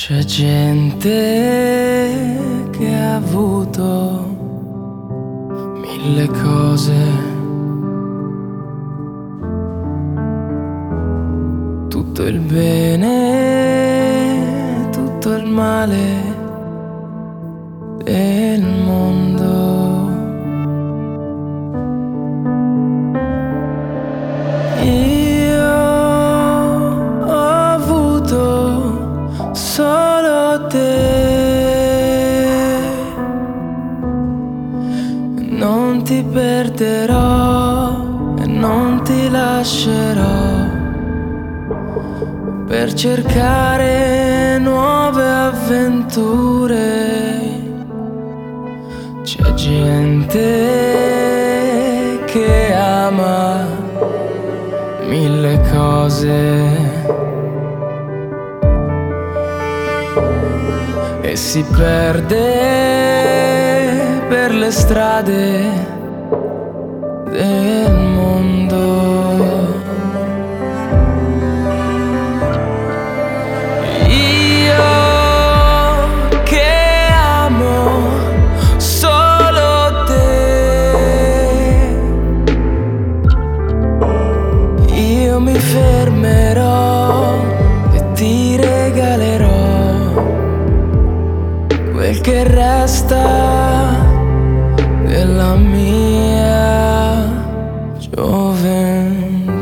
C'è gente che ha avuto mille cose, tutto il bene, tutto il male del mondo. Io ho avuto solo te, non ti perderò e non ti lascerò per cercare nuove avventure. C'è gente che ama mille cose e si perde per le strade del mondo. Io che amo solo te, io mi fermerò e ti regalerò quel che resta della mia gioventù.